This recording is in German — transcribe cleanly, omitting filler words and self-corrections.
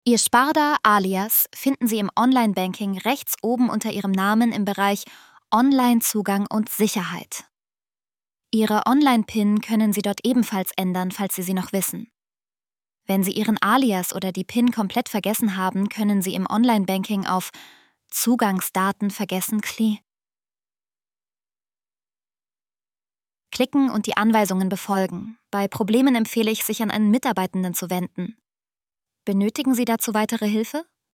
Ihr Sparda-Alias finden Sie im Online-Banking rechts oben unter Ihrem Namen im Bereich Online-Zugang und Sicherheit. Ihre Online-PIN können Sie dort ebenfalls ändern, falls Sie sie noch wissen. Wenn Sie Ihren Alias oder die PIN komplett vergessen haben, können Sie im Online-Banking auf Zugangsdaten vergessen klicken und die Anweisungen befolgen. Bei Problemen empfehle ich, sich an einen Mitarbeitenden zu wenden. Benötigen Sie dazu weitere Hilfe?